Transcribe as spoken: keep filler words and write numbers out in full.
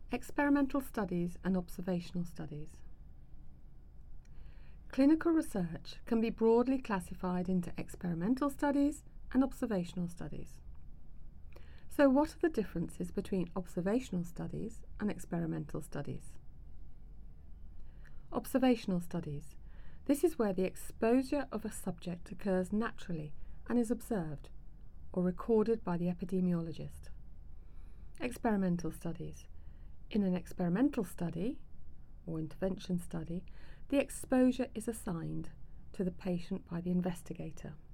Experimental studies and observational studies. Clinical research can be broadly classified into experimental studies and observational studies. So what are the differences between observational studies and experimental studies? Observational studies. This is where the exposure of a subject occurs naturally and is observed or recorded by the epidemiologist. Experimental studies. In an experimental study or intervention study, the exposure is assigned to the patient by the investigator.